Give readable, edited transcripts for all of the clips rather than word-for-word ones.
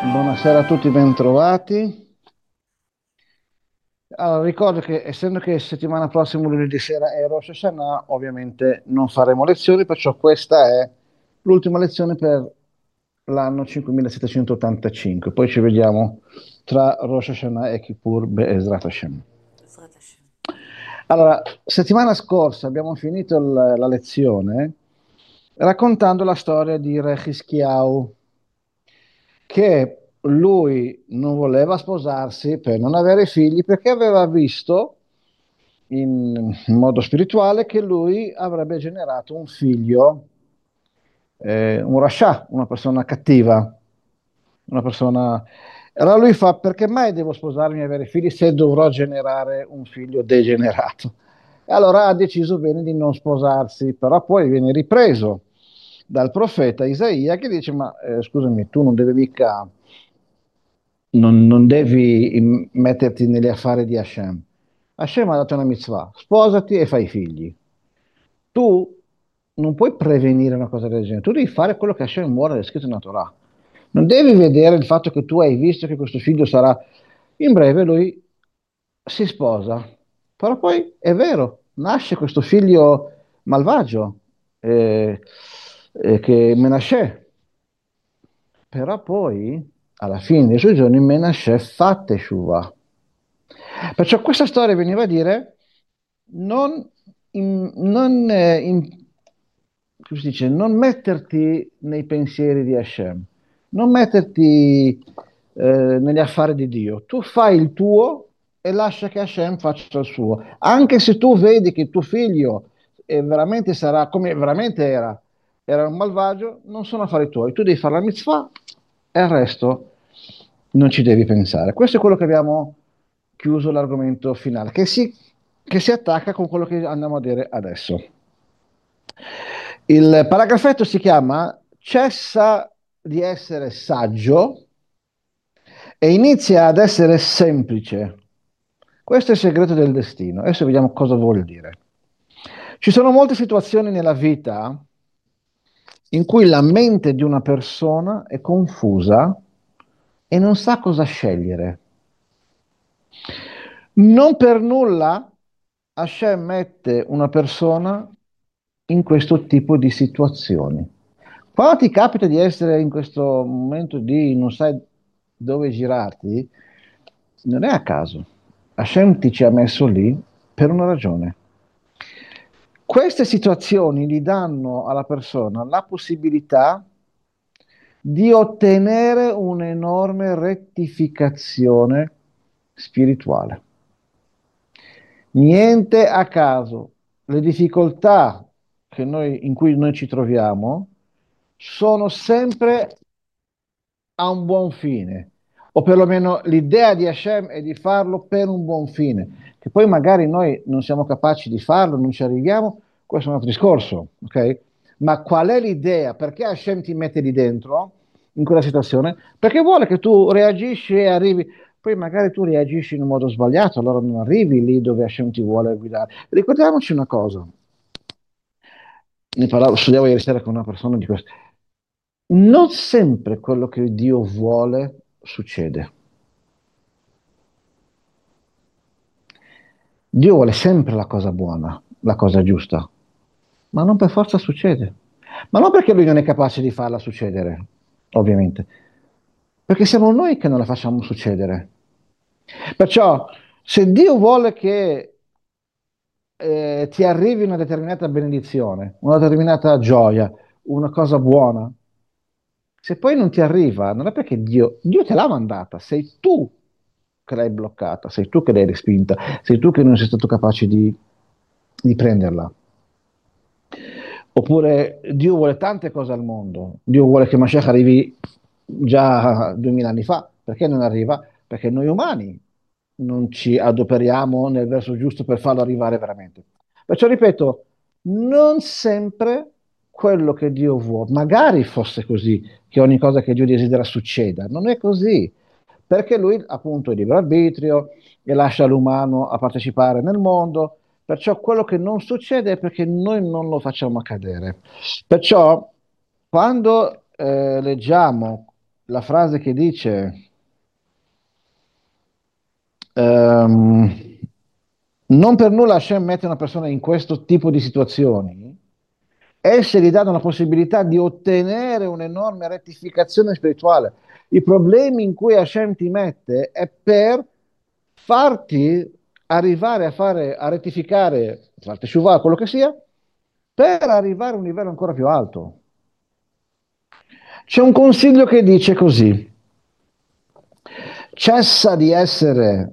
Buonasera a tutti, bentrovati. Allora, ricordo che essendo che settimana prossima, lunedì sera, è Rosh Hashanah, ovviamente non faremo lezioni, perciò questa è l'ultima lezione per l'anno 5785. Poi ci vediamo tra Rosh Hashanah e Kippur Be'ezrat Hashem. בעזרת השם. Allora, settimana scorsa abbiamo finito la lezione raccontando la storia di Re Hiskiau, che lui non voleva sposarsi per non avere figli perché aveva visto in modo spirituale che lui avrebbe generato un figlio, un rascià, una persona cattiva, una persona... Allora lui fa, perché mai devo sposarmi e avere figli se dovrò generare un figlio degenerato? E allora ha deciso bene di non sposarsi, però poi viene ripreso dal profeta Isaia che dice, ma scusami, tu non devi mica, non devi metterti negli affari di Hashem. Hashem ha dato una mitzvah, sposati e fai figli. Tu non puoi prevenire una cosa del genere, tu devi fare quello che Hashem vuole, è scritto in Torah. Non devi vedere il fatto che tu hai visto che questo figlio sarà... In breve lui si sposa, però poi è vero, nasce questo figlio malvagio, che è Menashe, però poi alla fine dei suoi giorni Menashe fa Teshuvah. Perciò questa storia veniva a dire non, come si dice, non metterti nei pensieri di Hashem, non metterti negli affari di Dio. Tu fai il tuo e lascia che Hashem faccia il suo. Anche se tu vedi che tuo figlio veramente sarà come veramente era un malvagio, non sono affari tuoi. Tu devi fare la mitzvah e il resto non ci devi pensare. Questo è quello che abbiamo chiuso l'argomento finale, che si attacca con quello che andiamo a dire adesso. Il paragrafetto si chiama Cessa di essere saggio e inizia ad essere semplice. Questo è il segreto del destino. Adesso vediamo cosa vuol dire. Ci sono molte situazioni nella vita in cui la mente di una persona è confusa e non sa cosa scegliere. Non per nulla Hashem mette una persona in questo tipo di situazioni. Quando ti capita di essere in questo momento di non sai dove girarti, non è a caso. Hashem ti ci ha messo lì per una ragione. Queste situazioni gli danno alla persona la possibilità di ottenere un'enorme rettificazione spirituale. Niente a caso. Le difficoltà in cui noi ci troviamo sono sempre a un buon fine, o perlomeno l'idea di Hashem è di farlo per un buon fine, che poi magari noi non siamo capaci di farlo, non ci arriviamo, questo è un altro discorso, ok? Ma qual è l'idea? Perché Hashem ti mette lì dentro, in quella situazione? Perché vuole che tu reagisci e arrivi, poi magari tu reagisci in un modo sbagliato, allora non arrivi lì dove Hashem ti vuole guidare. Ricordiamoci una cosa, studiavo ieri sera con una persona di questo. Non sempre quello che Dio vuole succede. Dio vuole sempre la cosa buona, la cosa giusta, ma non per forza succede. Ma non perché lui non è capace di farla succedere, ovviamente, perché siamo noi che non la facciamo succedere. Perciò, se Dio vuole che ti arrivi una determinata benedizione, una determinata gioia, una cosa buona, se poi non ti arriva, non è perché Dio te l'ha mandata, sei tu che l'hai bloccata, sei tu che l'hai respinta, sei tu che non sei stato capace di prenderla. Oppure Dio vuole tante cose al mondo, Dio vuole che Mashiach arrivi già 2000 anni fa, perché non arriva? Perché noi umani non ci adoperiamo nel verso giusto per farlo arrivare veramente. Perciò ripeto, non sempre quello che Dio vuole, magari fosse così, che ogni cosa che Dio desidera succeda, non è così, perché lui appunto è libero arbitrio e lascia l'umano a partecipare nel mondo, perciò quello che non succede è perché noi non lo facciamo accadere. Perciò quando leggiamo la frase che dice ehm, non per nulla Hashem mette una persona in questo tipo di situazioni, esse gli danno la possibilità di ottenere un'enorme rettificazione spirituale. I problemi in cui Hashem ti mette è per farti arrivare a fare, a rettificare, farti shuvah, quello che sia, per arrivare a un livello ancora più alto. C'è un consiglio che dice così: cessa di essere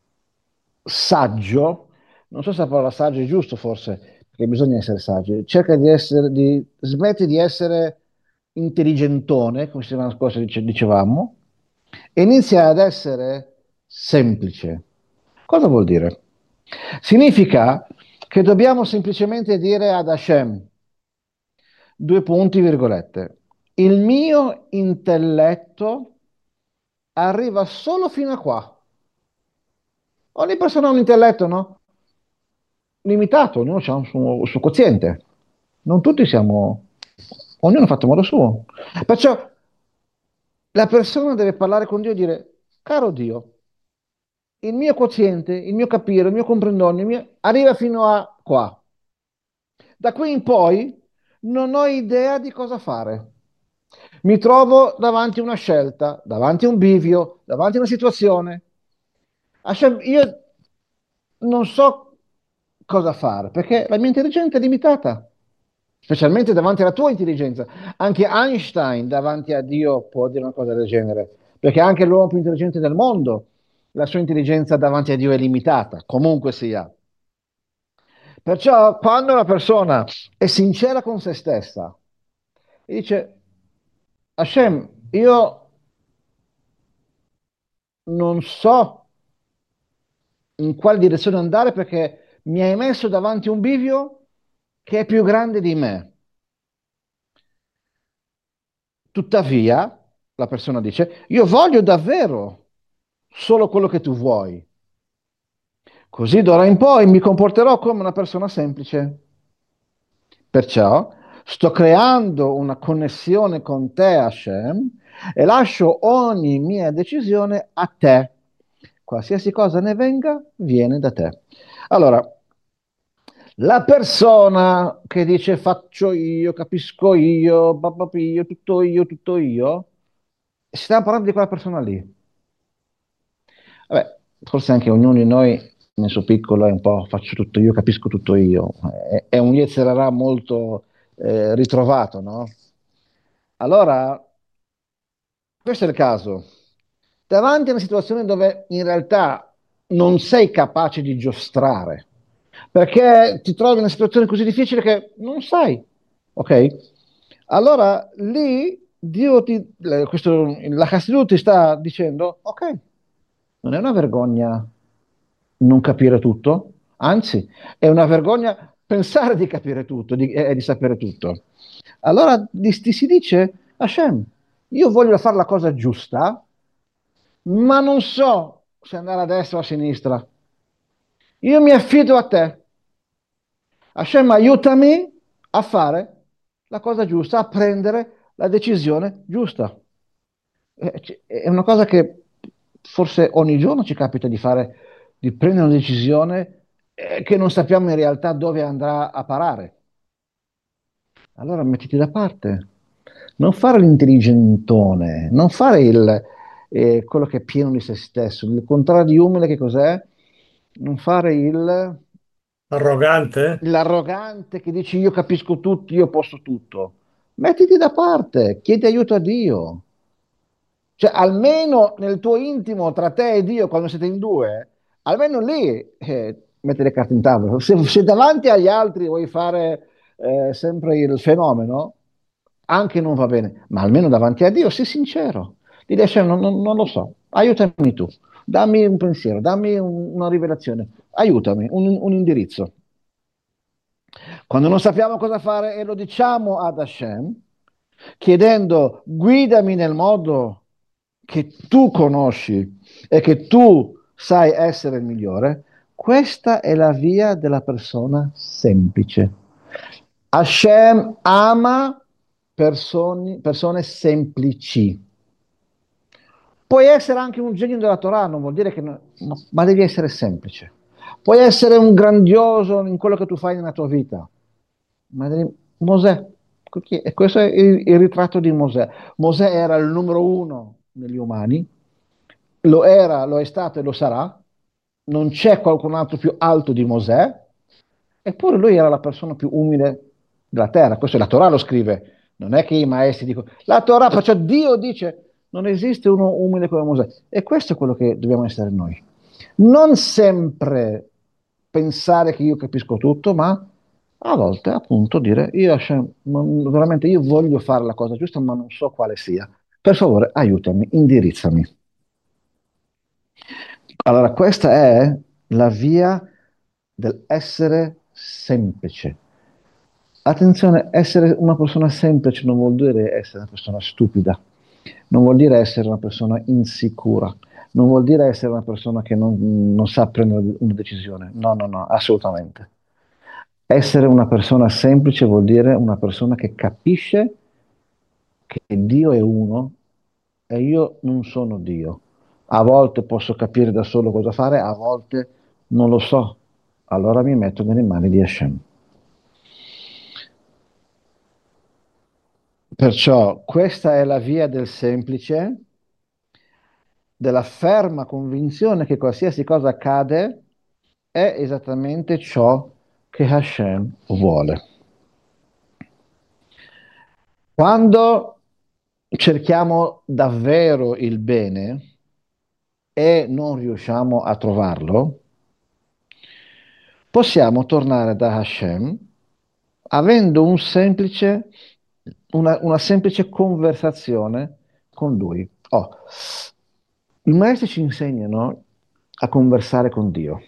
saggio, non so se la parola saggio è giusto forse, perché bisogna essere saggi, cerca di essere, smetti di essere intelligentone, come settimana scorsa dicevamo, e inizia ad essere semplice. Cosa vuol dire? Significa che dobbiamo semplicemente dire ad Hashem, due punti, virgolette, il mio intelletto arriva solo fino a qua. Ogni persona ha un intelletto, no? Limitato, ognuno ha il suo quoziente. Non tutti siamo, ognuno ha fatto a modo suo. Perciò la persona deve parlare con Dio e dire, caro Dio, il mio quoziente, il mio capire, il mio comprendone, arriva fino a qua. Da qui in poi non ho idea di cosa fare. Mi trovo davanti a una scelta, davanti a un bivio, davanti a una situazione. Hashem, io non so cosa fare perché la mia intelligenza è limitata, specialmente davanti alla tua intelligenza. Anche Einstein davanti a Dio può dire una cosa del genere, perché anche l'uomo più intelligente del mondo, la sua intelligenza davanti a Dio è limitata, comunque sia. Perciò quando una persona è sincera con se stessa e dice, Hashem, io non so in quale direzione andare perché mi hai messo davanti a un bivio che è più grande di me. Tuttavia, la persona dice, io voglio davvero solo quello che tu vuoi. Così d'ora in poi mi comporterò come una persona semplice. Perciò sto creando una connessione con te, Hashem, e lascio ogni mia decisione a te. Qualsiasi cosa ne venga, viene da te. Allora, la persona che dice faccio io, capisco io, tutto io, stiamo parlando di quella persona lì. Vabbè, forse anche ognuno di noi nel suo piccolo è un po' faccio tutto io, capisco tutto io. È un Yetzirah molto ritrovato, no? Allora, questo è il caso. Davanti a una situazione dove in realtà non sei capace di giostrare, perché ti trovi in una situazione così difficile che non sai, ok? Allora lì Dio la Cassidut ti sta dicendo, ok, non è una vergogna non capire tutto, anzi, è una vergogna pensare di capire tutto e di sapere tutto. Allora ti si dice, Hashem, io voglio fare la cosa giusta, ma non so se andare a destra o a sinistra. Io mi affido a te. Hashem, aiutami a fare la cosa giusta, a prendere la decisione giusta. È una cosa che forse ogni giorno ci capita di fare, di prendere una decisione che non sappiamo in realtà dove andrà a parare. Allora mettiti da parte, non fare l'intelligentone, non fare quello che è pieno di se stesso, il contrario di umile che cos'è? Non fare Arrogante? l'arrogante che dice io capisco tutto, io posso tutto. Mettiti da parte, chiedi aiuto a Dio. Cioè, almeno nel tuo intimo, tra te e Dio, quando siete in due, almeno lì metti le carte in tavola. Se davanti agli altri vuoi fare sempre il fenomeno, anche non va bene, ma almeno davanti a Dio sii sincero. Gli dici, "Cioè, non lo so, aiutami tu, dammi un pensiero, dammi una rivelazione, aiutami, un indirizzo. Quando non sappiamo cosa fare e lo diciamo ad Hashem, chiedendo guidami nel modo che tu conosci e che tu sai essere il migliore, questa è la via della persona semplice. Hashem ama persone semplici. Puoi essere anche un genio della Torah, non vuol dire che ma devi essere semplice. Puoi essere un grandioso in quello che tu fai nella tua vita, ma Mosè, e questo è il ritratto di Mosè. Mosè era il numero uno negli umani, lo era, lo è stato e lo sarà. Non c'è qualcun altro più alto di Mosè, eppure lui era la persona più umile della terra. Questo la Torah lo scrive. Non è che i maestri dicono, la Torah, perciò Dio dice, non esiste uno umile come Mosè. E questo è quello che dobbiamo essere noi. Non sempre pensare che io capisco tutto, ma a volte appunto dire, io Hashem, veramente io voglio fare la cosa giusta, ma non so quale sia. Per favore, aiutami, indirizzami. Allora, questa è la via dell'essere semplice. Attenzione, essere una persona semplice non vuol dire essere una persona stupida, non vuol dire essere una persona insicura, non vuol dire essere una persona che non sa prendere una decisione. No, no, no, assolutamente. Essere una persona semplice vuol dire una persona che capisce che Dio è uno e io non sono Dio. A volte posso capire da solo cosa fare, a volte non lo so. Allora mi metto nelle mani di Hashem. Perciò questa è la via del semplice, della ferma convinzione che qualsiasi cosa accade è esattamente ciò che Hashem vuole. Quando cerchiamo davvero il bene e non riusciamo a trovarlo, possiamo tornare da Hashem avendo una semplice conversazione con lui. Oh, i maestri ci insegnano a conversare con Dio.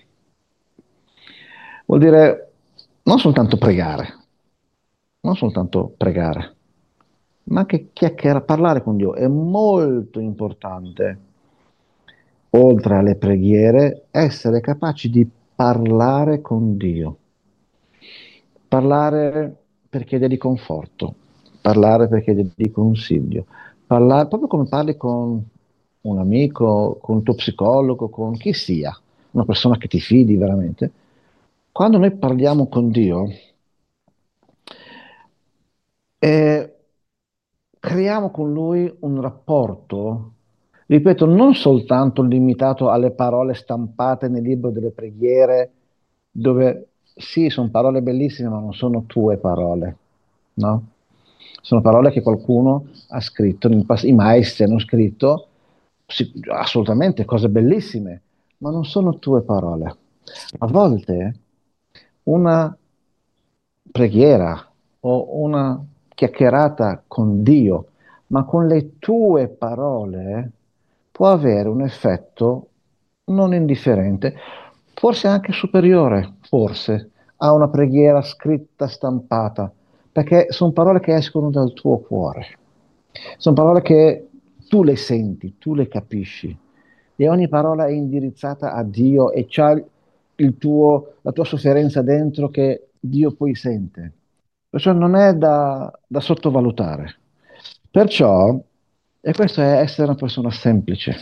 Vuol dire non soltanto pregare, non soltanto pregare, ma anche chiacchierare, parlare con Dio. È molto importante, oltre alle preghiere, essere capaci di parlare con Dio. Parlare per chiedergli conforto, parlare per chiedergli consiglio, parlare proprio come parli con un amico, con il tuo psicologo, con chi sia, una persona che ti fidi veramente. Quando noi parliamo con Dio, eh, creiamo con Lui un rapporto, ripeto, non soltanto limitato alle parole stampate nel libro delle preghiere, dove sì, sono parole bellissime, ma non sono tue parole, no? Sono parole che qualcuno ha scritto, i maestri hanno scritto, assolutamente cose bellissime, ma non sono tue parole. A volte una preghiera o una chiacchierata con Dio, ma con le tue parole, può avere un effetto non indifferente, forse anche superiore, forse, a una preghiera scritta, stampata, perché sono parole che escono dal tuo cuore, sono parole che tu le senti, tu le capisci, e ogni parola è indirizzata a Dio e c'ha la tua sofferenza dentro che Dio poi sente. Perciò non è da sottovalutare. Perciò, e questo è essere una persona semplice.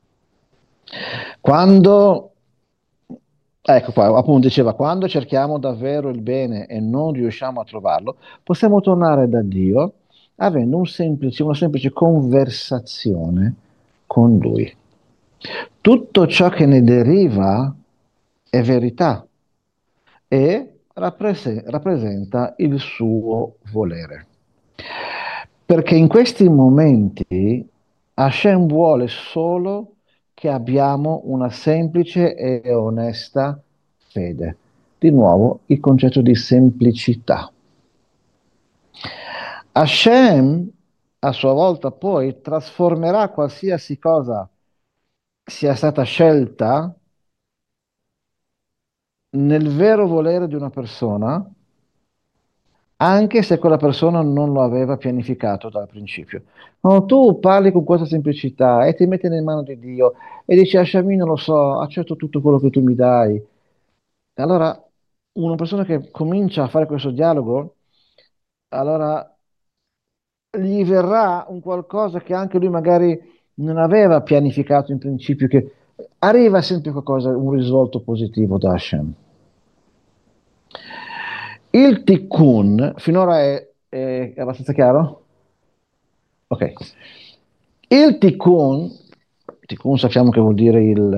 Quando, ecco qua, appunto diceva, quando cerchiamo davvero il bene e non riusciamo a trovarlo, possiamo tornare da Dio avendo una semplice conversazione con Lui. Tutto ciò che ne deriva è verità e rappresenta il suo volere. Perché in questi momenti Hashem vuole solo che abbiamo una semplice e onesta fede. Di nuovo il concetto di semplicità. Hashem a sua volta poi trasformerà qualsiasi cosa sia stata scelta nel vero volere di una persona, anche se quella persona non lo aveva pianificato dal principio. Quando tu parli con questa semplicità e ti metti nelle mani di Dio e dici, Asciamino, lo so, accetto tutto quello che tu mi dai, e allora una persona che comincia a fare questo dialogo, allora gli verrà un qualcosa che anche lui magari non aveva pianificato in principio che arriva sempre qualcosa, un risvolto positivo da Hashem. Il tikkun finora è abbastanza chiaro? Ok. Il tikkun sappiamo che vuol dire il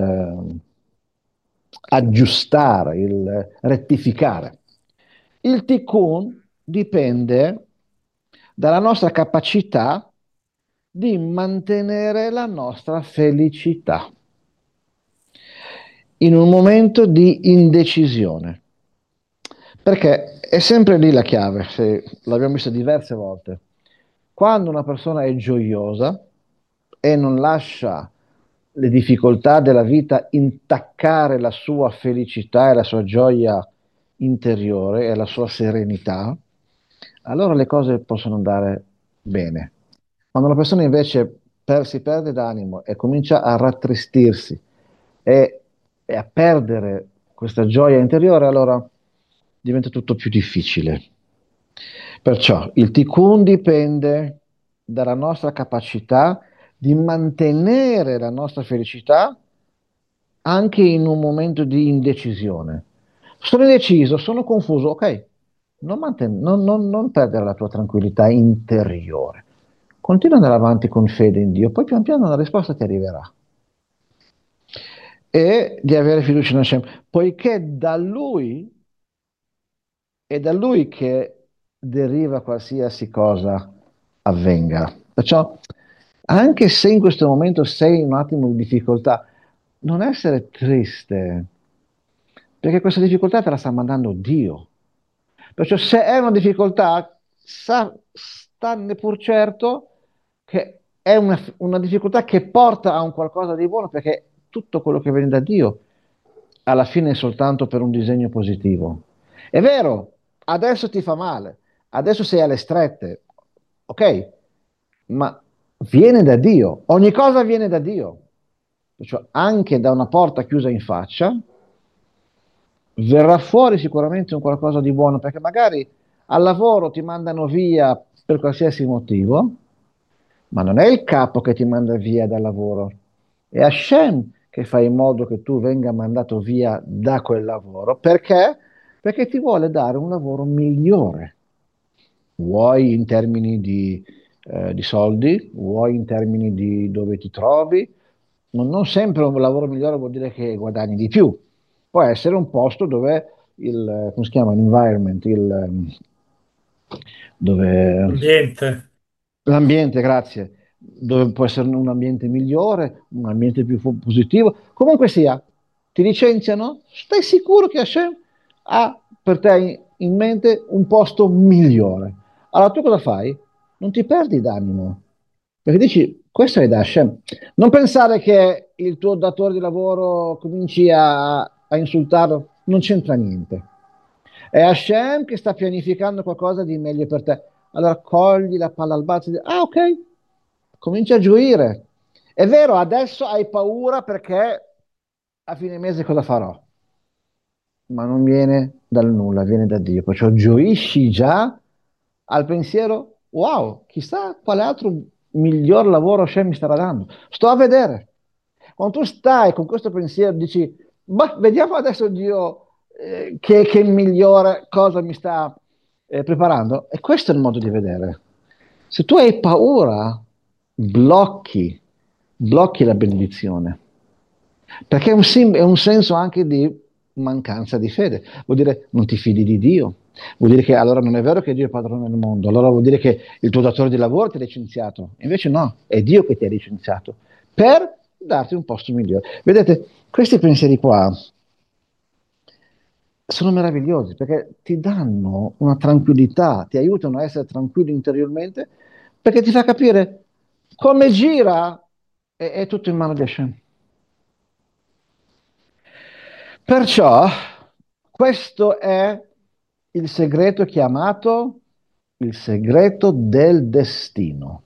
aggiustare, il rettificare. Il tikkun dipende dalla nostra capacità di mantenere la nostra felicità in un momento di indecisione. Perché è sempre lì la chiave, se l'abbiamo vista diverse volte. Quando una persona è gioiosa e non lascia le difficoltà della vita intaccare la sua felicità e la sua gioia interiore e la sua serenità, allora le cose possono andare bene. Quando una persona invece si perde d'animo e comincia a rattristirsi e, e a perdere questa gioia interiore, allora diventa tutto più difficile. Perciò il tikkun dipende dalla nostra capacità di mantenere la nostra felicità anche in un momento di indecisione. Sono indeciso, sono confuso, ok, non perdere la tua tranquillità interiore. Continua ad andare avanti con fede in Dio, poi pian piano la risposta ti arriverà. E di avere fiducia in Hashem, poiché è da Lui che deriva qualsiasi cosa avvenga. Perciò, anche se in questo momento sei in un attimo di difficoltà, non essere triste, perché questa difficoltà te la sta mandando Dio. Perciò se è una difficoltà, stanne pur certo che è una difficoltà che porta a un qualcosa di buono, perché tutto quello che viene da Dio alla fine è soltanto per un disegno positivo. È vero, adesso ti fa male, adesso sei alle strette, ok, ma viene da Dio, ogni cosa viene da Dio. Perciò anche da una porta chiusa in faccia verrà fuori sicuramente un qualcosa di buono, perché magari al lavoro ti mandano via per qualsiasi motivo, ma non è il capo che ti manda via dal lavoro, è Hashem che fa in modo che tu venga mandato via da quel lavoro. Perché? Perché ti vuole dare un lavoro migliore, vuoi in termini di soldi, vuoi in termini di dove ti trovi. Non sempre un lavoro migliore vuol dire che guadagni di più. Può essere un posto dove come si chiama, l'environment, dove Ambiente. l'ambiente, grazie, dove può essere un ambiente migliore, un ambiente più positivo. Comunque sia, ti licenziano, stai sicuro che Hashem ha per te in mente un posto migliore. Allora tu cosa fai? Non ti perdi d'animo, perché dici, questo è da Hashem. Non pensare che il tuo datore di lavoro cominci a insultarlo, non c'entra niente. È Hashem che sta pianificando qualcosa di meglio per te. Allora cogli la palla al balzo e dici, ah ok, comincia a gioire. È vero, adesso hai paura perché a fine mese cosa farò? Ma non viene dal nulla, viene da Dio. Perciò gioisci già al pensiero, wow, chissà quale altro miglior lavoro Hashem mi starà dando. Sto a vedere. Quando tu stai con questo pensiero, dici, ma vediamo adesso Dio che migliore cosa mi sta preparando. E questo è il modo di vedere. Se tu hai paura, blocchi, blocchi la benedizione. Perché è un senso anche di mancanza di fede. Vuol dire non ti fidi di Dio. Vuol dire che allora non è vero che Dio è padrone del mondo. Allora vuol dire che il tuo datore di lavoro ti ha licenziato. Invece no, è Dio che ti ha licenziato per darti un posto migliore. Vedete, questi pensieri qua sono meravigliosi perché ti danno una tranquillità, ti aiutano a essere tranquillo interiormente perché ti fa capire come gira è tutto in mano di Hashem. Perciò questo è il segreto chiamato il segreto del destino.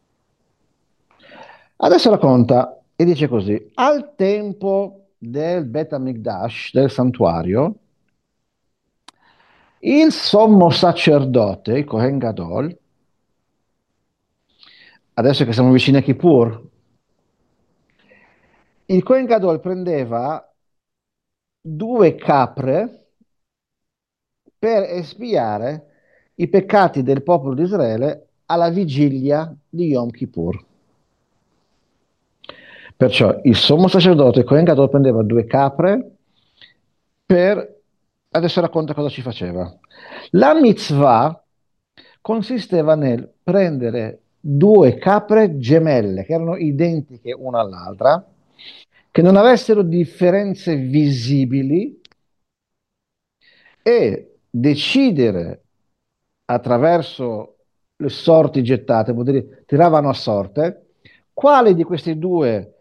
Adesso racconta e dice così: al tempo del Bet HaMikdash, del santuario, il sommo sacerdote, il Kohen Gadol, adesso che siamo vicini a Kippur, il Kohen Gadol prendeva due capre per espiare i peccati del popolo di Israele alla vigilia di Yom Kippur. Perciò il sommo sacerdote Kohen Gadol prendeva due capre per... Adesso racconta cosa ci faceva. La mitzvah consisteva nel prendere due capre gemelle che erano identiche una all'altra, che non avessero differenze visibili e decidere attraverso le sorti gettate, vuol dire tiravano a sorte, quale di questi due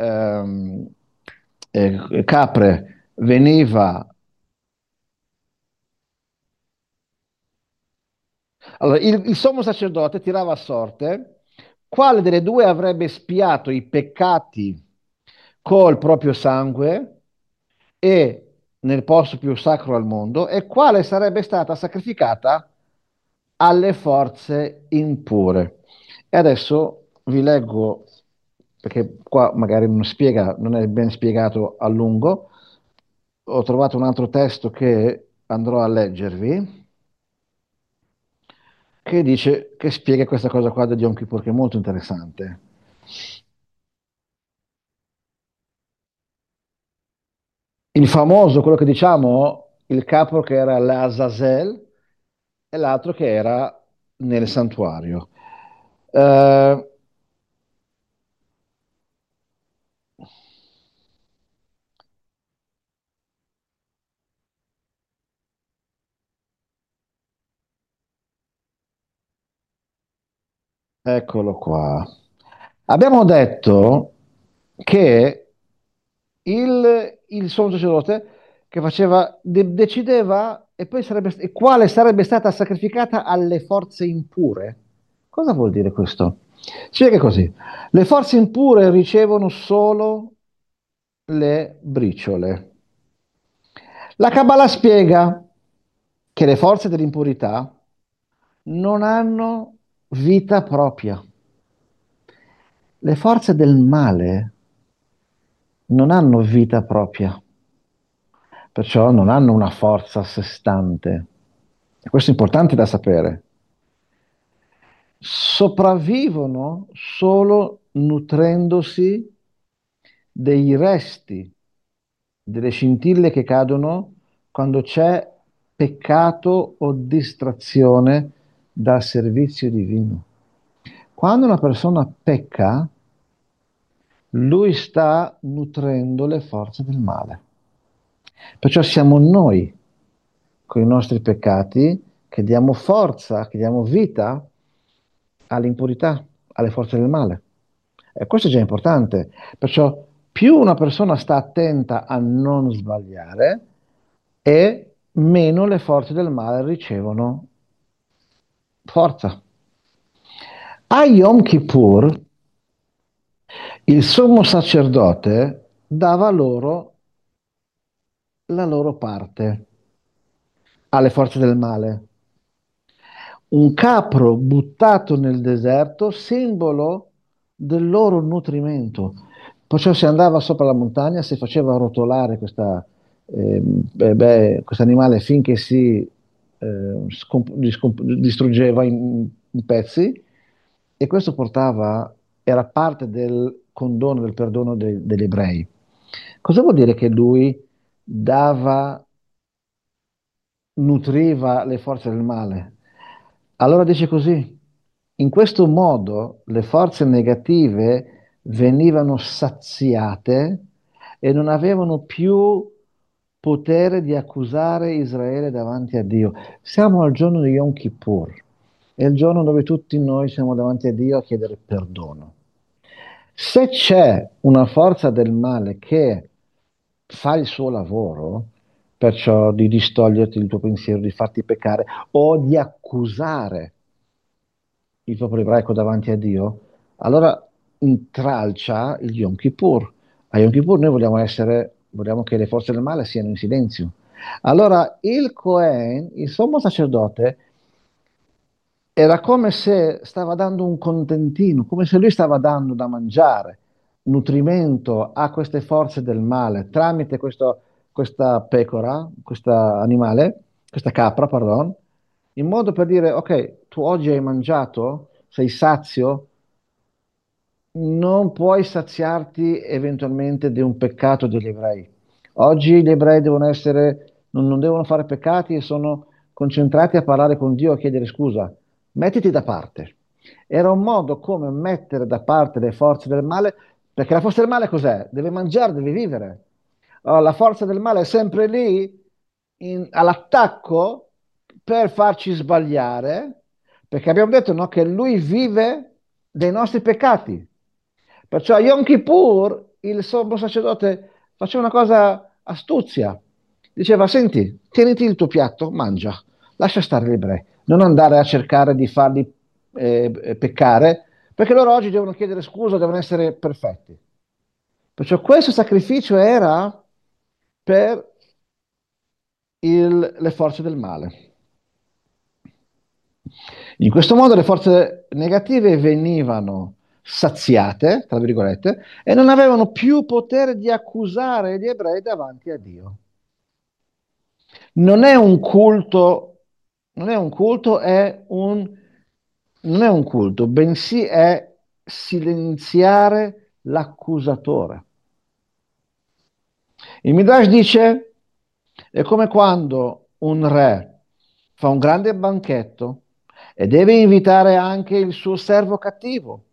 capre veniva. Allora, il sommo sacerdote tirava a sorte quale delle due avrebbe espiato i peccati col proprio sangue e nel posto più sacro al mondo e quale sarebbe stata sacrificata alle forze impure. E adesso vi leggo, perché qua magari non spiega, non è ben spiegato a lungo, ho trovato un altro testo che andrò a leggervi, che dice, che spiega questa cosa qua di Yom Kippur, che è molto interessante. Il famoso, quello che diciamo, il capo che era l'Azazel e l'altro che era nel santuario. Eh, Eccolo qua. Abbiamo detto che il sommo sacerdote che faceva, decideva e poi e quale sarebbe stata sacrificata alle forze impure. Cosa vuol dire questo? Spiega così. Le forze impure ricevono solo le briciole. La Kabbalah spiega che le forze dell'impurità non hanno vita propria. Le forze del male non hanno vita propria, perciò non hanno una forza a sé stante. E questo è importante da sapere. Sopravvivono solo nutrendosi dei resti, delle scintille che cadono quando c'è peccato o distrazione dal servizio divino. Quando una persona pecca, lui sta nutrendo le forze del male. Perciò siamo noi, con i nostri peccati, che diamo forza, che diamo vita all'impurità, alle forze del male. E questo è già importante. Perciò più una persona sta attenta a non sbagliare e meno le forze del male ricevono forza. A Yom Kippur il sommo sacerdote dava loro la loro parte alle forze del male. Un capro buttato nel deserto, simbolo del loro nutrimento. Perciò si andava sopra la montagna, si faceva rotolare questo animale finché si distruggeva in pezzi e questo era parte del condono, del perdono degli ebrei. Cosa vuol dire che lui dava nutriva le forze del male? Allora dice così, in questo modo le forze negative venivano saziate e non avevano più potere di accusare Israele davanti a Dio. Siamo al giorno di Yom Kippur, è il giorno dove tutti noi siamo davanti a Dio a chiedere perdono. Se c'è una forza del male che fa il suo lavoro, perciò di distoglierti il tuo pensiero, di farti peccare o di accusare il popolo ebraico davanti a Dio, allora intralcia il Yom Kippur. A Yom Kippur noi vogliamo che le forze del male siano in silenzio. Allora il Cohen, il sommo sacerdote, era come se stava dando un contentino, come se lui stava dando da mangiare nutrimento a queste forze del male tramite questa pecora, questa animale, questa capra, pardon, in modo per dire, ok, tu oggi hai mangiato, sei sazio, non puoi saziarti eventualmente di un peccato degli ebrei. Oggi gli ebrei devono essere, non devono fare peccati e sono concentrati a parlare con Dio e a chiedere scusa. Mettiti da parte. Era un modo come mettere da parte le forze del male, perché la forza del male cos'è? Deve mangiare, deve vivere. Allora, la forza del male è sempre lì all'attacco per farci sbagliare, perché abbiamo detto no, che lui vive dei nostri peccati. Perciò a Yom Kippur il sommo sacerdote faceva una cosa astuzia. Diceva, senti, tieniti il tuo piatto, mangia, lascia stare gli ebrei, non andare a cercare di farli peccare, perché loro oggi devono chiedere scusa, devono essere perfetti. Perciò questo sacrificio era per le forze del male. In questo modo le forze negative venivano saziate, tra virgolette, e non avevano più potere di accusare gli ebrei davanti a Dio. Non è un culto, non è un culto, non è un culto, bensì è silenziare l'accusatore. Il Midrash dice, è come quando un re fa un grande banchetto e deve invitare anche il suo servo cattivo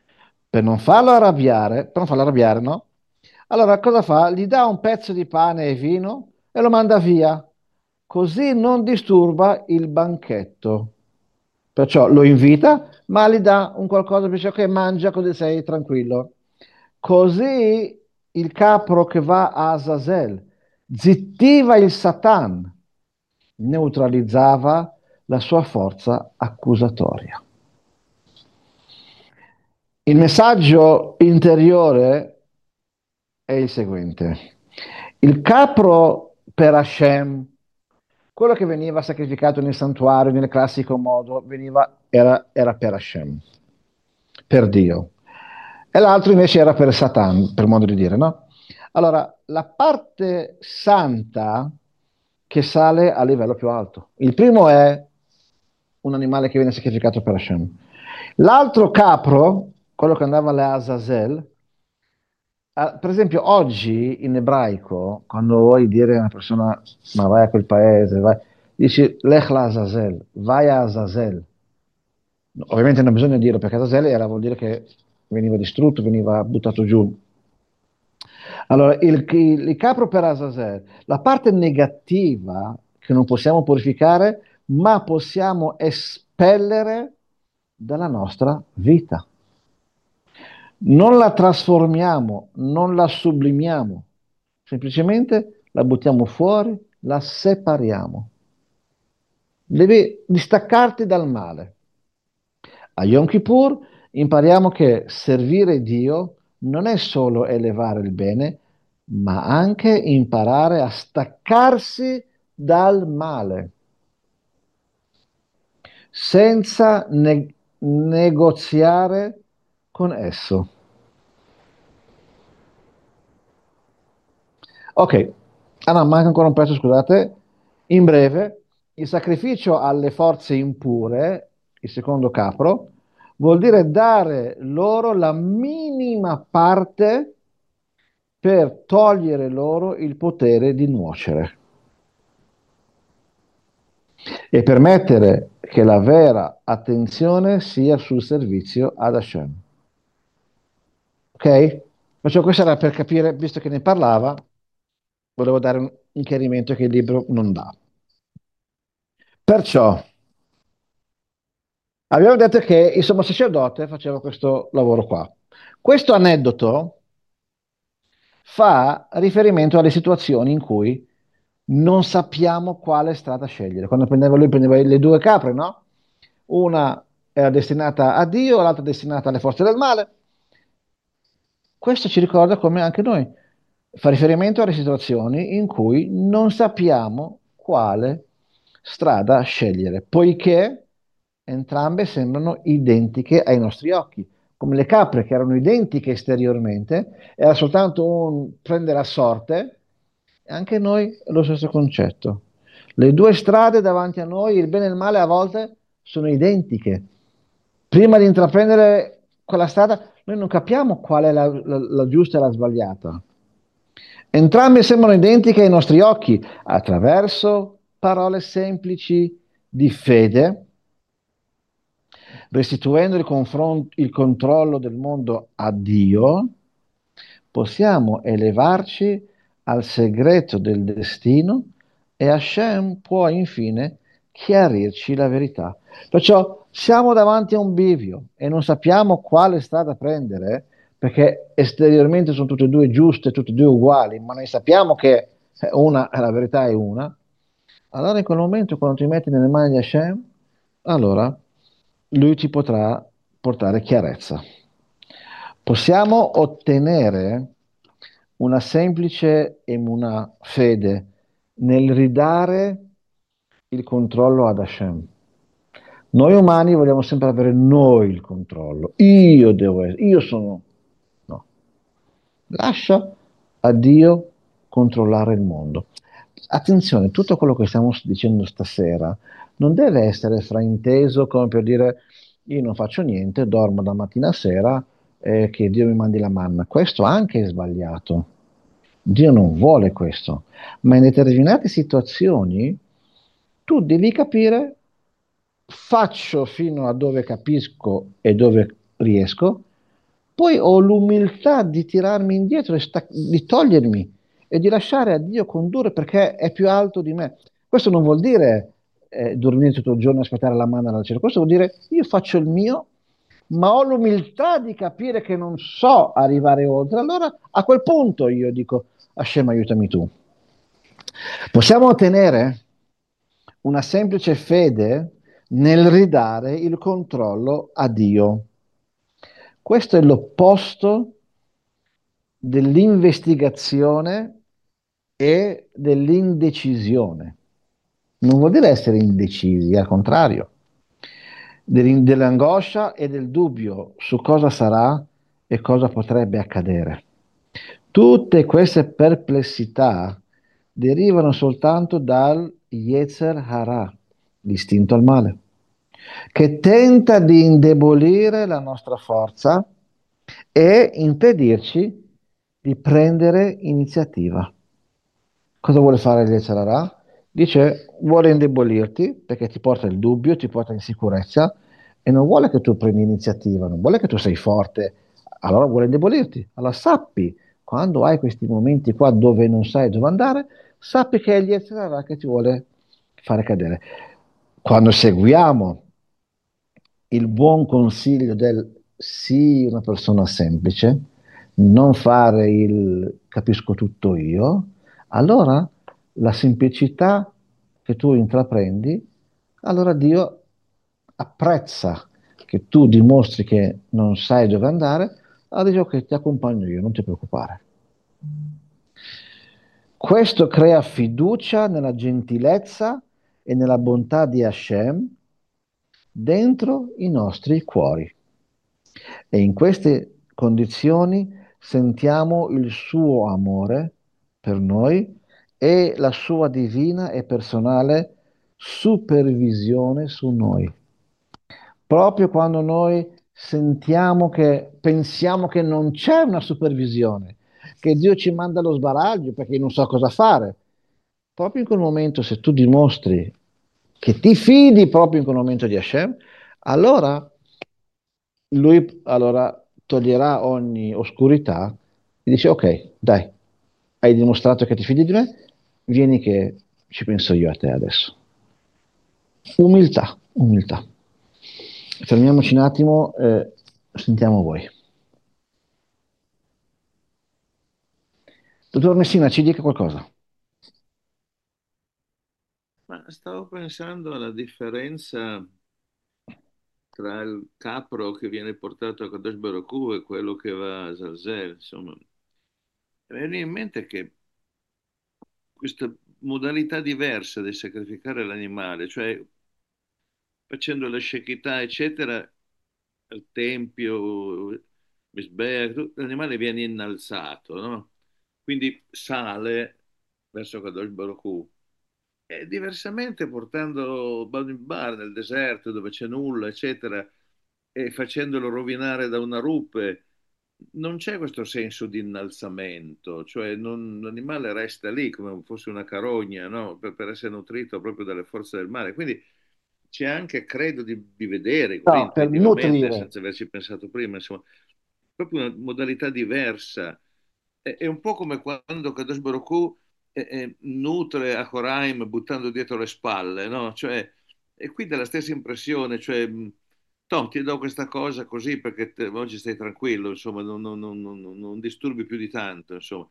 per non farlo arrabbiare, no? Allora cosa fa? Gli dà un pezzo di pane e vino e lo manda via, così non disturba il banchetto. Perciò lo invita, ma gli dà un qualcosa per dire che mangia così sei tranquillo. Così il capro che va a Azazel zittiva il Satan, neutralizzava la sua forza accusatoria. Il messaggio interiore è il seguente. Il capro per Hashem, quello che veniva sacrificato nel santuario nel classico modo, era per Hashem, per Dio. E l'altro invece era per Satan, per modo di dire, no? Allora, la parte santa che sale a livello più alto. Il primo è un animale che viene sacrificato per Hashem. L'altro capro, quello che andava alle Azazel, per esempio oggi in ebraico, quando vuoi dire a una persona ma vai a quel paese, vai, dici Lech la Azazel, vai a Azazel. Ovviamente non bisogna dirlo perché Azazel vuol dire che veniva distrutto, veniva buttato giù. Allora, il capro per Azazel, la parte negativa che non possiamo purificare, ma possiamo espellere dalla nostra vita. Non la trasformiamo, non la sublimiamo, semplicemente la buttiamo fuori, la separiamo. Devi distaccarti dal male. A Yom Kippur impariamo che servire Dio non è solo elevare il bene, ma anche imparare a staccarsi dal male, senza negoziare con esso. Ok, ah no, manca ancora un pezzo, scusate. In breve, il sacrificio alle forze impure, il secondo capro, vuol dire dare loro la minima parte per togliere loro il potere di nuocere e permettere che la vera attenzione sia sul servizio ad Hashem. Ok? Perciò questo era per capire, visto che ne parlava, volevo dare un chiarimento che il libro non dà. Perciò abbiamo detto che il sommo sacerdote faceva questo lavoro qua. Questo aneddoto fa riferimento alle situazioni in cui non sappiamo quale strada scegliere. Quando lui prendeva le due capre, no? Una era destinata a Dio, l'altra destinata alle forze del male. Questo ci ricorda come anche noi fa riferimento alle situazioni in cui non sappiamo quale strada scegliere, poiché entrambe sembrano identiche ai nostri occhi. come le capre che erano identiche esteriormente, era soltanto un prendere a sorte, e anche noi è lo stesso concetto. Le due strade davanti a noi, il bene e il male, a volte sono identiche. Prima di intraprendere quella strada, noi non capiamo qual è la giusta e la sbagliata. Entrambe sembrano identiche ai nostri occhi, attraverso parole semplici di fede, restituendo il controllo del mondo a Dio, possiamo elevarci al segreto del destino e Hashem può infine chiarirci la verità. Perciò siamo davanti a un bivio e non sappiamo quale strada prendere, perché esteriormente sono tutte e due giuste, tutte e due uguali, ma noi sappiamo che una, la verità è una. Allora in quel momento, quando ti metti nelle mani di Hashem, allora lui ti potrà portare chiarezza. Possiamo ottenere una semplice e una fede nel ridare il controllo ad Hashem. Noi umani vogliamo sempre avere noi il controllo. Io devo essere, io sono. No, lascia a Dio controllare il mondo. Attenzione, tutto quello che stiamo dicendo stasera non deve essere frainteso come per dire io non faccio niente, dormo da mattina a sera e che Dio mi mandi la manna. Questo anche è sbagliato. Dio non vuole questo, ma in determinate situazioni tu devi capire, faccio fino a dove capisco e dove riesco, poi ho l'umiltà di tirarmi indietro e di togliermi e di lasciare a Dio condurre perché è più alto di me. Questo non vuol dire dormire tutto il giorno e aspettare la manna dal cielo, questo vuol dire io faccio il mio, ma ho l'umiltà di capire che non so arrivare oltre. Allora a quel punto io dico, Hashem, aiutami tu. Possiamo ottenere una semplice fede nel ridare il controllo a Dio. Questo è l'opposto dell'investigazione e dell'indecisione. Non vuol dire essere indecisi, al contrario, dell'angoscia e del dubbio su cosa sarà e cosa potrebbe accadere. Tutte queste perplessità derivano soltanto dal Yetzer Hara, l'istinto al male, che tenta di indebolire la nostra forza e impedirci di prendere iniziativa. Cosa vuole fare il Yetzer Hara? Dice, vuole indebolirti perché ti porta il dubbio, ti porta insicurezza e non vuole che tu prendi iniziativa, non vuole che tu sei forte, allora vuole indebolirti. Allora sappi, quando hai questi momenti qua dove non sai dove andare, sappi che è il Yetzer Hara che ti vuole fare cadere. Quando seguiamo il buon consiglio del sii una persona semplice, non fare il capisco tutto io, allora la semplicità che tu intraprendi, allora Dio apprezza che tu dimostri che non sai dove andare, allora dice ok, ti accompagno io, non ti preoccupare. Questo crea fiducia nella gentilezza e nella bontà di Hashem dentro i nostri cuori. E in queste condizioni sentiamo il suo amore per noi e la sua divina e personale supervisione su noi. Proprio quando noi sentiamo che pensiamo che non c'è una supervisione, che Dio ci manda allo sbaraglio perché non so cosa fare. Proprio in quel momento, se tu dimostri che ti fidi proprio in quel momento di Hashem, allora lui allora toglierà ogni oscurità e dice: Ok, dai, hai dimostrato che ti fidi di me, vieni che ci penso io a te adesso. Umiltà, umiltà. Fermiamoci un attimo, sentiamo voi. Dottor Messina, ci dica qualcosa. Ma stavo pensando alla differenza tra il capro che viene portato a Kadosh Baruch Hu e quello che va a Zazel. Insomma, mi viene in mente che questa modalità diversa di sacrificare l'animale, cioè facendo la shekità, eccetera, al tempio, Misbea, l'animale viene innalzato, no? Quindi sale verso Kadosh Baruch Hu. E diversamente portando Bamidbar nel deserto dove c'è nulla, eccetera, e facendolo rovinare da una rupe, non c'è questo senso di innalzamento, cioè l'animale resta lì come fosse una carogna, no? Per essere nutrito proprio dalle forze del mare. Quindi c'è anche, credo, di vedere così No, per intuitivamente, nutrire. senza averci pensato prima, insomma, proprio una modalità diversa. È un po' come quando Kadosh Baruch Hu nutre a Horaim buttando dietro le spalle, no? Cioè, e qui dà la stessa impressione, cioè, Tom, ti do questa cosa così perché oggi stai tranquillo, insomma, non disturbi più di tanto, insomma.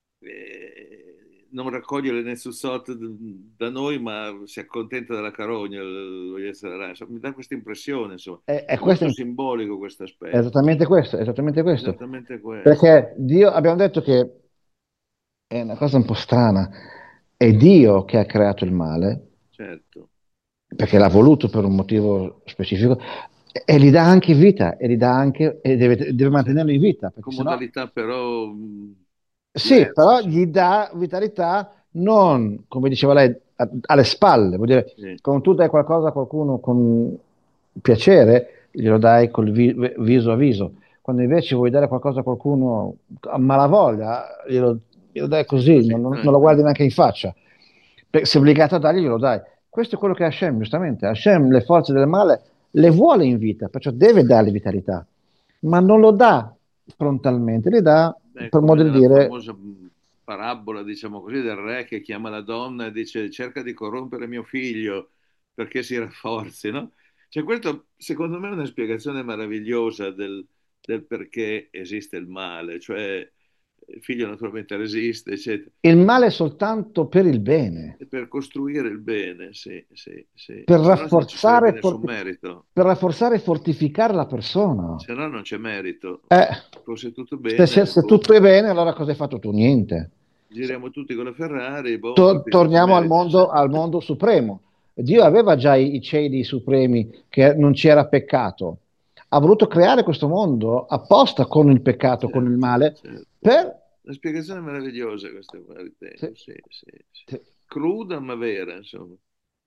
Non raccoglie le Netzuzzot da noi, ma si accontenta della carogna, lo Yetzirah. Insomma, mi dà questa impressione, insomma. È È molto questo, simbolico questo è aspetto. esattamente questo, è esattamente questo. Esattamente questo, Perché Dio, abbiamo detto che è una cosa un po' strana, è Dio che ha creato il male, certo. perché l'ha voluto per un motivo specifico, e gli dà anche vita, e gli dà anche, e deve Sì. mantenerlo in vita, perché Con sennò. modalità però Sì, diverse, però insomma. gli dà vitalità non, come diceva lei, alle spalle. Vuol dire, Sì, quando tu dai qualcosa a qualcuno con piacere, glielo dai col viso a viso. Quando invece vuoi dare qualcosa a qualcuno a malavoglia, glielo dai sì, così, così. non lo Eh. guardi neanche in faccia. Se è obbligato a dargli, glielo dai. Questo è quello che Hashem, giustamente. Hashem le forze del male le vuole in vita, perciò deve darle vitalità, ma non lo dà frontalmente, le dà, È per come modo di nella dire. famosa parabola, diciamo così, del re che chiama la donna e dice cerca di corrompere mio figlio perché si rafforzi, no? Cioè, questo secondo me è una spiegazione meravigliosa del perché esiste il male, cioè il figlio naturalmente resiste, eccetera. Il male è soltanto per il bene, E per costruire il bene, sì, sì, sì. per Se no non ci sarebbe rafforzare, nessun merito, per rafforzare e fortificare la persona. se no non c'è merito. Eh, Se fosse tutto se, bene, se boh, tutto è bene, allora cosa hai fatto tu? Niente. giriamo tutti con la Ferrari, boh, tutti Torniamo meriti. al mondo supremo. Dio Certo, aveva già i cieli supremi che non c'era peccato. Ha voluto creare questo mondo apposta con il peccato, con il certo, male, certo. per. Una spiegazione meravigliosa questa qua, Sì, ritengo, sì, sì, sì. sì. Cruda ma vera, insomma.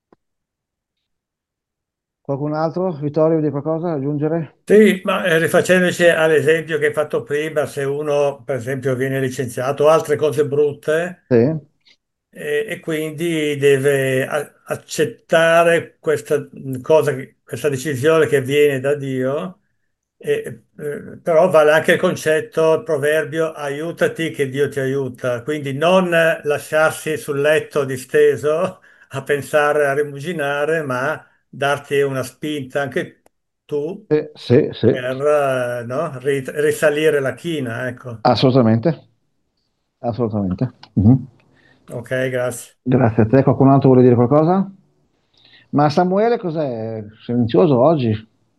Qualcun altro? Vittorio, di qualcosa da aggiungere? Sì, ma rifacendoci all'esempio che hai fatto prima, se uno per esempio viene licenziato o altre cose brutte Sì, e quindi deve accettare questa cosa, questa decisione che viene da Dio, però vale anche il concetto, il proverbio aiutati che Dio ti aiuta, quindi non lasciarsi sul letto disteso a pensare, a rimuginare, ma darti una spinta anche tu sì, sì, sì. per no, risalire la china, ecco. Assolutamente, assolutamente. Mhm. Ok, grazie. Grazie a te. Qualcun altro vuole dire qualcosa? Ma Samuele cos'è? Silenzioso oggi?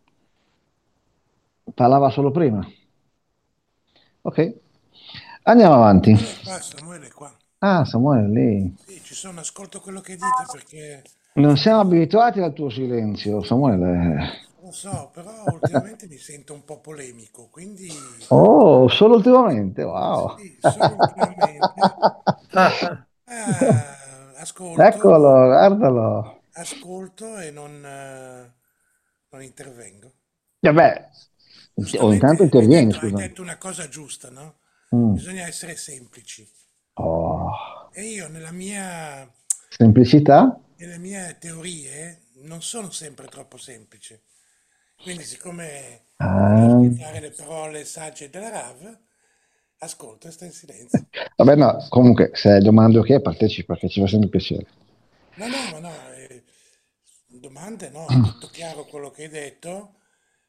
Parlava solo prima. Ok, andiamo avanti. Samuele è qua. Ah, Samuele lì. Sì, ci sono, ascolto quello che dite perché Non siamo abituati al tuo silenzio, Samuele. lo so, però ultimamente mi sento un po' polemico, quindi Oh, solo ultimamente, wow. sì, solo ultimamente Eccolo, ascolto, guardalo. ascolto e non intervengo. Vabbè, o intanto Giustamente intervieni, hai scusa. detto una cosa giusta, no? Mm. Bisogna essere semplici. Oh, E io semplicità? nelle mie teorie non sono sempre troppo semplici. Quindi, siccome voglio Ah. ascoltare le parole sagge della Rav, ascolto e sto in silenzio. Vabbè, no, comunque, se hai domande o che, partecipa, che ci fa sempre piacere. No, no, ma no, domande no, è tutto chiaro quello che hai detto,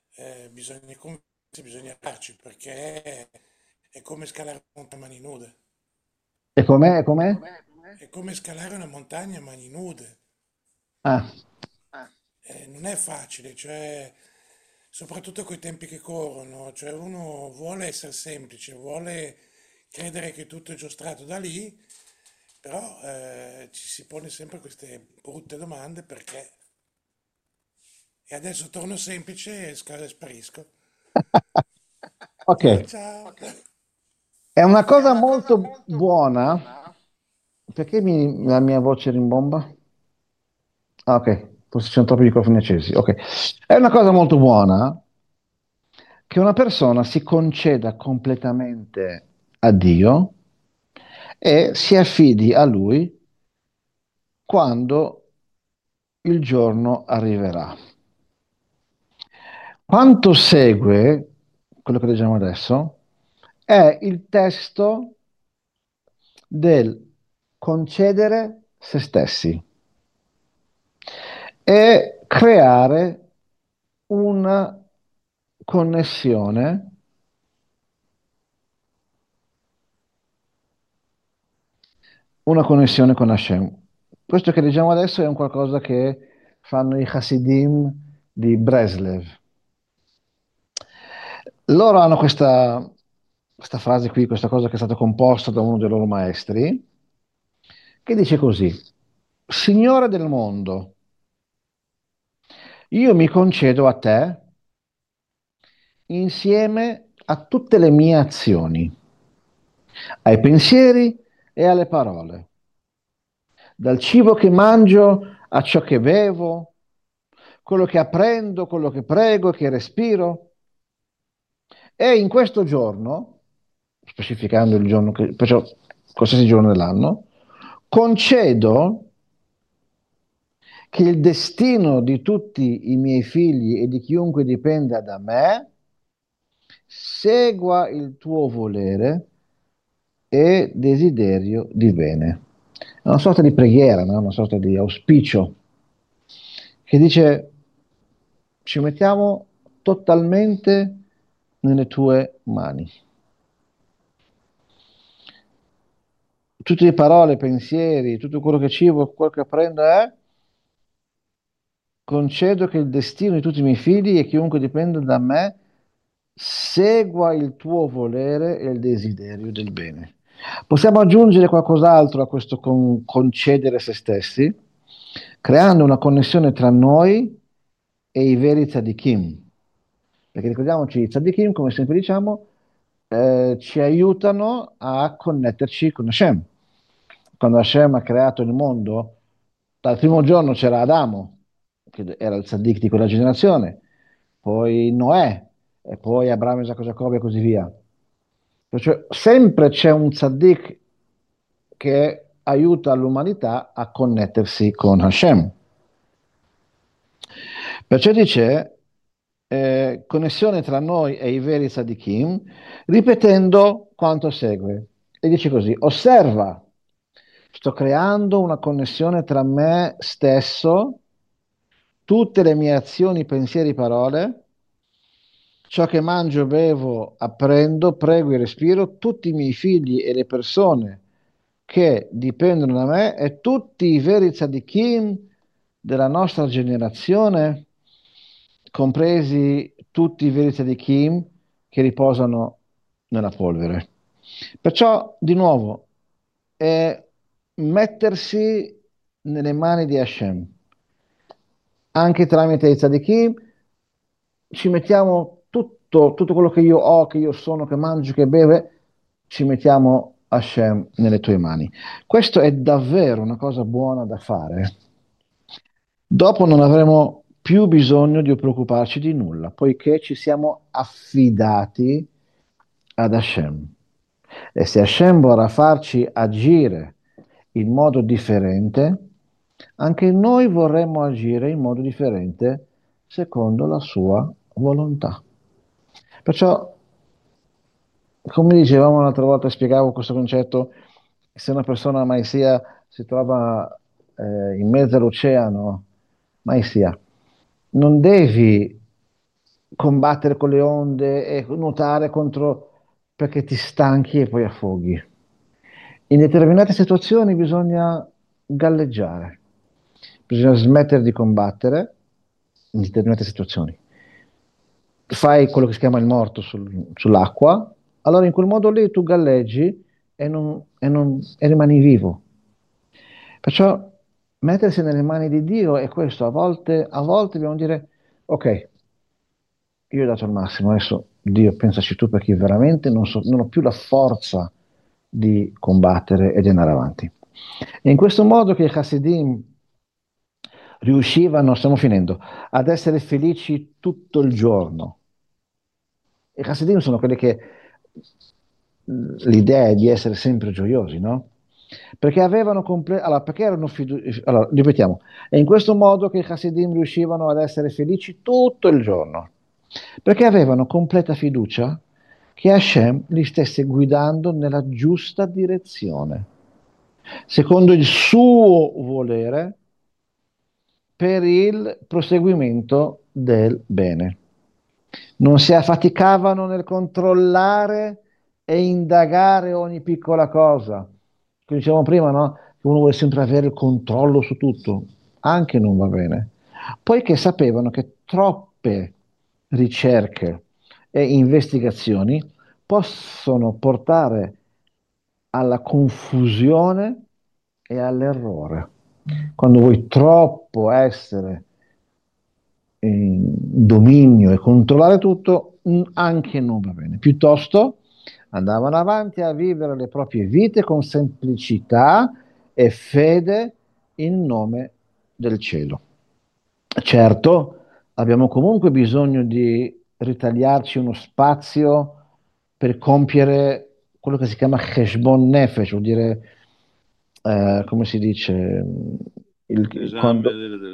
bisogna farci perché è come scalare una montagna a mani nude. E com'è, com'è? È come scalare una montagna a mani nude. Ah, Non è facile, cioè, soprattutto coi tempi che corrono, cioè uno vuole essere semplice, vuole credere che tutto è giostrato da lì, però ci si pone sempre queste brutte domande perché e adesso torno semplice e sparisco. Ok, Ciao ciao. è una cosa molto buona. Perché la mia voce rimbomba? Ah, ok, forse ci sono troppi microfoni accesi. Ok, è una cosa molto buona che una persona si conceda completamente a Dio e si affidi a Lui quando il giorno arriverà. Quanto segue, quello che leggiamo adesso, è il testo del concedere se stessi e creare una connessione, una connessione con Hashem. Questo che leggiamo adesso è un qualcosa che fanno i Hasidim di Breslev. Loro hanno questa frase qui, questa cosa che è stata composta da uno dei loro maestri, che dice così: Signore del mondo, io mi concedo a te insieme a tutte le mie azioni, ai pensieri e alle parole, dal cibo che mangio a ciò che bevo, quello che apprendo, quello che prego e che respiro. E in questo giorno, specificando il giorno che, perciò qualsiasi giorno dell'anno, concedo che il destino di tutti i miei figli e di chiunque dipenda da me segua il tuo volere e desiderio di bene. È una sorta di preghiera, no? Una sorta di auspicio che dice ci mettiamo totalmente nelle tue mani. Tutte le parole, pensieri, tutto quello che cibo, quello che prendo è concedo che il destino di tutti i miei figli e chiunque dipenda da me segua il tuo volere e il desiderio del bene. Possiamo aggiungere qualcos'altro a questo concedere se stessi, creando una connessione tra noi e i veri tzadikim. Perché ricordiamoci, i tzadikim, come sempre diciamo, ci aiutano a connetterci con Hashem. Quando Hashem ha creato il mondo, dal primo giorno c'era Adamo, che era il tzaddik di quella generazione, poi Noè, e poi Abramo, Isacco, Giacobbe e così via. Perciò sempre c'è un tzaddik che aiuta l'umanità a connettersi con Hashem. Perciò dice connessione tra noi e i veri tzaddikim, ripetendo quanto segue. E dice così: osserva, sto creando una connessione tra me stesso, tutte le mie azioni, pensieri, parole, ciò che mangio, bevo, apprendo, prego e respiro, tutti i miei figli e le persone che dipendono da me e tutti i veri tzaddikim della nostra generazione, compresi tutti i veri tzaddikim che riposano nella polvere. Perciò, di nuovo, è mettersi nelle mani di Hashem, anche tramite i tzaddikim, ci mettiamo tutto quello che io ho, che io sono, che mangio, che bevo, ci mettiamo Hashem nelle tue mani. Questo è davvero una cosa buona da fare. Dopo non avremo più bisogno di preoccuparci di nulla, poiché ci siamo affidati ad Hashem. E se Hashem vorrà farci agire in modo differente, anche noi vorremmo agire in modo differente secondo la sua volontà. Perciò, come dicevamo l'altra volta, spiegavo questo concetto, se una persona mai sia si trova in mezzo all'oceano, mai sia, non devi combattere con le onde e nuotare contro perché ti stanchi e poi affoghi. In determinate situazioni bisogna galleggiare, bisogna smettere di combattere in determinate situazioni. Fai quello che si chiama il morto sull'acqua, allora in quel modo lì tu galleggi e rimani vivo. Perciò mettersi nelle mani di Dio è questo, a volte dobbiamo dire ok, io ho dato il massimo, adesso Dio pensaci tu perché veramente non ho più la forza di combattere e di andare avanti. E in questo modo che i Hasidim riuscivano, stiamo finendo, ad essere felici tutto il giorno. I Hasidim sono quelli che l'idea è di essere sempre gioiosi, no? Perché avevano allora, perché erano allora, ripetiamo, è in questo modo che i Hasidim riuscivano ad essere felici tutto il giorno, perché avevano completa fiducia che Hashem li stesse guidando nella giusta direzione, secondo il suo volere per il proseguimento del bene. Non si affaticavano nel controllare e indagare ogni piccola cosa. Come dicevamo prima, no? Che uno vuole sempre avere il controllo su tutto, anche non va bene. Poiché sapevano che troppe ricerche e investigazioni possono portare alla confusione e all'errore. Quando vuoi troppo essere in dominio e controllare tutto, anche non va bene. Piuttosto andavano avanti a vivere le proprie vite con semplicità e fede in nome del cielo. Certo, abbiamo comunque bisogno di ritagliarci uno spazio per compiere quello che si chiama Cheshbon Nefesh, vuol dire, come si dice, L'esame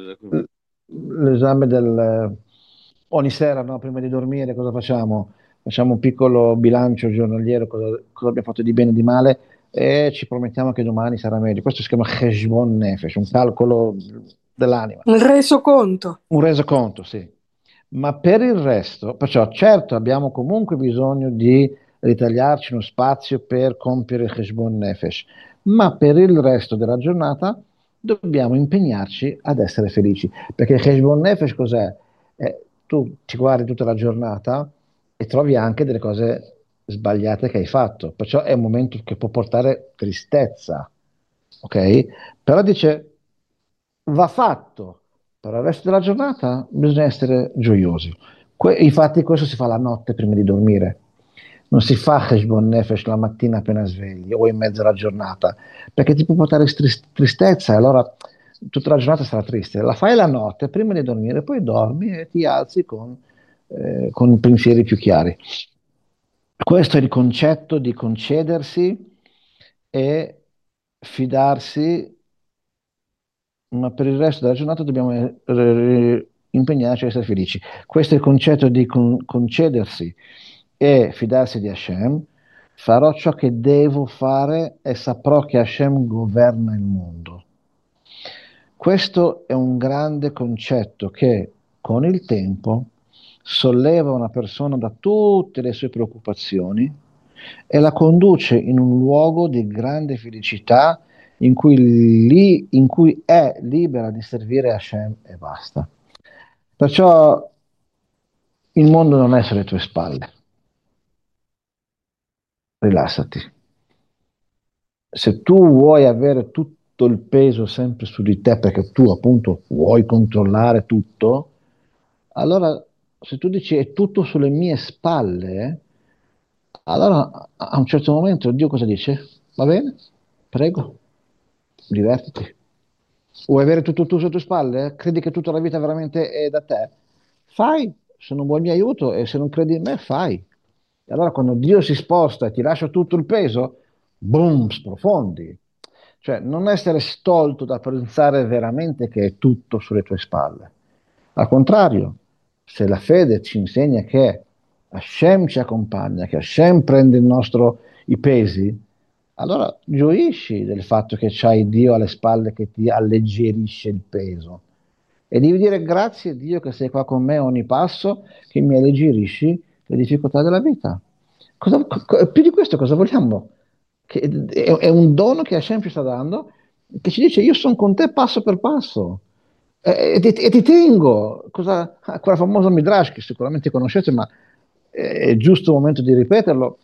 l'esame ogni sera, no, prima di dormire, cosa facciamo? Facciamo un piccolo bilancio giornaliero, cosa abbiamo fatto di bene e di male, e ci promettiamo che domani sarà meglio. Questo si chiama Cheshbon Nefesh, un calcolo dell'anima. Un resoconto. Un resoconto, sì. Ma per il resto, perciò certo abbiamo comunque bisogno di ritagliarci uno spazio per compiere il Cheshbon Nefesh, ma per il resto della giornata dobbiamo impegnarci ad essere felici, perché il Cheshbon Nefesh cos'è? Tu ti guardi tutta la giornata e trovi anche delle cose sbagliate che hai fatto, perciò è un momento che può portare tristezza, ok? Però dice, va fatto, per il resto della giornata bisogna essere gioiosi. Infatti questo si fa la notte prima di dormire. Non si fa Heshbon Nefesh la mattina appena svegli o in mezzo alla giornata, perché ti può portare tristezza e allora tutta la giornata sarà triste. La fai la notte prima di dormire, poi dormi e ti alzi con pensieri più chiari. Questo è il concetto di concedersi e fidarsi, ma per il resto della giornata dobbiamo impegnarci a essere felici. Questo è il concetto di concedersi e fidarsi di Hashem. Farò ciò che devo fare e saprò che Hashem governa il mondo. Questo è un grande concetto che con il tempo solleva una persona da tutte le sue preoccupazioni e la conduce in un luogo di grande felicità in cui è libera di servire Hashem e basta. Perciò il mondo non è sulle tue spalle. Rilassati. Se tu vuoi avere tutto il peso sempre su di te perché tu appunto vuoi controllare tutto, allora se tu dici è tutto sulle mie spalle, allora a un certo momento Dio cosa dice? Va bene, prego, divertiti. Vuoi avere tutto tu sulle tue spalle? Credi che tutta la vita veramente è da te? Fai, se non vuoi il mio aiuto e se non credi in me, fai. E allora quando Dio si sposta e ti lascia tutto il peso, boom, sprofondi. Cioè non essere stolto da pensare veramente che è tutto sulle tue spalle. Al contrario, se la fede ci insegna che Hashem ci accompagna, che Hashem prende i pesi, allora gioisci del fatto che c'hai Dio alle spalle che ti alleggerisce il peso. E devi dire grazie Dio che sei qua con me a ogni passo, che mi alleggerisci le difficoltà della vita. Più di questo cosa vogliamo? È un dono che Hashem ci sta dando, che ci dice io sono con te passo per passo e ti tengo. Quella famosa Midrash che sicuramente conoscete, ma è giusto il momento di ripeterlo.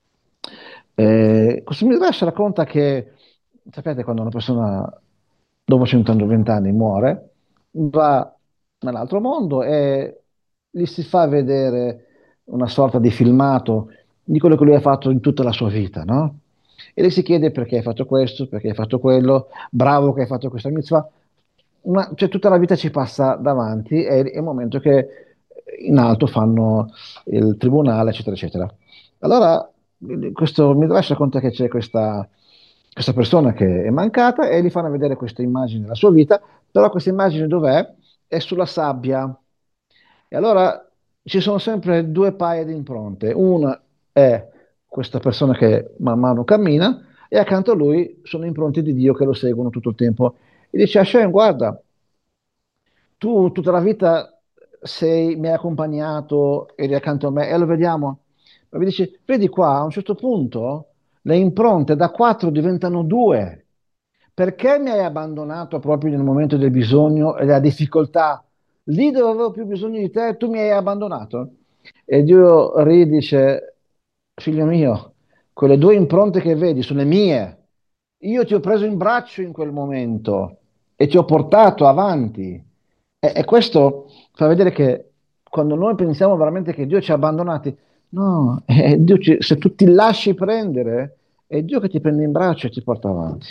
Questo Midrash racconta che, sapete, quando una persona dopo 120 anni muore, va nell'altro mondo e gli si fa vedere una sorta di filmato di quello che lui ha fatto in tutta la sua vita, no? E le si chiede perché hai fatto questo, perché hai fatto quello, bravo che hai fatto questa mitzvah. Cioè, tutta la vita ci passa davanti, è il momento che in alto fanno il tribunale, eccetera, eccetera. Allora, questo Midrash racconta che c'è questa persona che è mancata e gli fanno vedere queste immagini della sua vita, però questa immagine dov'è? È sulla sabbia. E allora ci sono sempre due paia di impronte. Una è questa persona che man mano cammina e accanto a lui sono impronte di Dio che lo seguono tutto il tempo. E dice Hashem, guarda, tu tutta la vita mi hai accompagnato, eri accanto a me e lo vediamo. Ma mi dice, vedi qua, a un certo punto le impronte da quattro diventano due. Perché mi hai abbandonato proprio nel momento del bisogno e della difficoltà? Lì dove avevo più bisogno di te, tu mi hai abbandonato. E Dio ride e dice, figlio mio, quelle due impronte che vedi sono le mie. Io ti ho preso in braccio in quel momento e ti ho portato avanti. E questo fa vedere che quando noi pensiamo veramente che Dio ci ha abbandonati, no, se tu ti lasci prendere, è Dio che ti prende in braccio e ti porta avanti.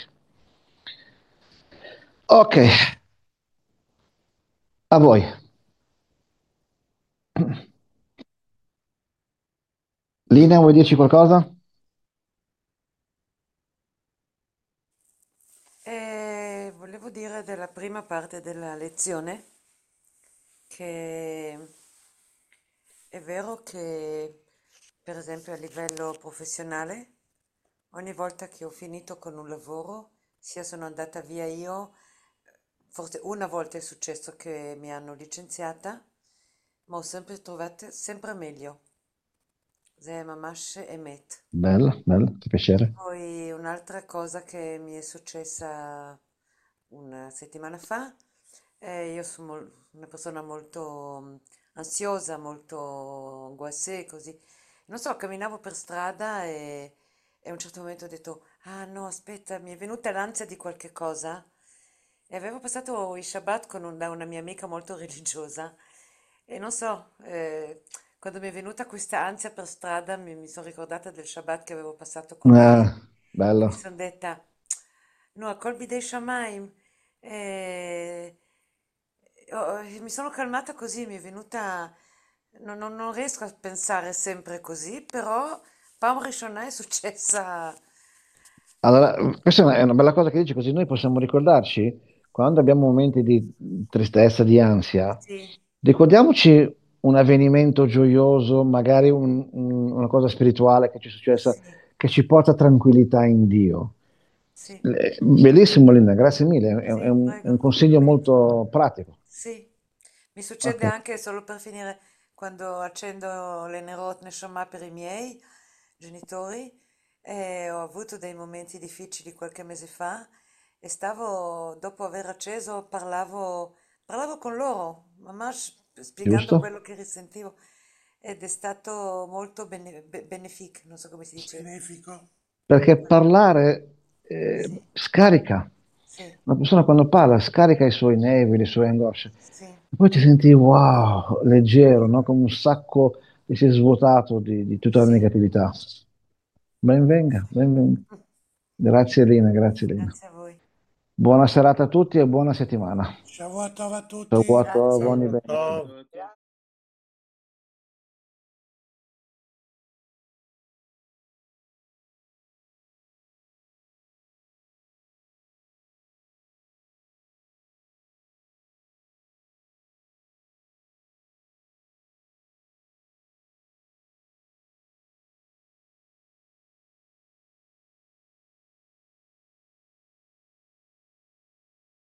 Ok, a voi. Lina, vuoi dirci qualcosa? Volevo dire della prima parte della lezione che è vero che, per esempio, a livello professionale, ogni volta che ho finito con un lavoro, sia sono andata via io, forse una volta è successo che mi hanno licenziata, ma ho sempre trovato sempre meglio. זה ממש אמת. Bella, bella, che piacere. Poi un'altra cosa che mi è successa una settimana fa, io sono una persona molto ansiosa, molto angoissée, così. Non so, camminavo per strada e a un certo momento ho detto, ah no, aspetta, mi è venuta l'ansia di qualche cosa. E avevo passato il Shabbat con da una mia amica molto religiosa e non so, quando mi è venuta questa ansia per strada mi sono ricordata del Shabbat che avevo passato con lei e Bello. mi sono detta, no, a colpi dei Shamayim. E, mi sono calmata così, mi è venuta, non riesco a pensare sempre così, però Pam Rishonah è successa, Allora, questa è una bella cosa che dici, così noi possiamo ricordarci, quando abbiamo momenti di tristezza, di ansia, sì, ricordiamoci un avvenimento gioioso, magari una cosa spirituale che ci è successa, sì, che ci porta tranquillità in Dio. sì, Bellissimo, Linda, grazie mille, sì, è un prego. consiglio molto pratico. Sì, mi succede Ok, anche solo per finire quando accendo le Nerot Neshama per i miei genitori e ho avuto dei momenti difficili qualche mese fa e stavo, dopo aver acceso, parlavo con loro, mamma spiegando giusto? quello che risentivo ed è stato molto benefic, non so come si dice. Benefico. Perché parlare Sì, scarica. sì, Una persona quando parla scarica i suoi nervi, le sue angosce. sì, E poi ti senti wow, leggero, no? Come un sacco ti sei svuotato di tutta la sì, negatività. Ben venga, sì. ben venga. Grazie Lina, grazie Lina. Grazie a voi. Buona serata a tutti e buona settimana. Shavuot Tov a tutti. Ciao, Grazie. buoni Ciao, bene. ciao. Ciao a tutti.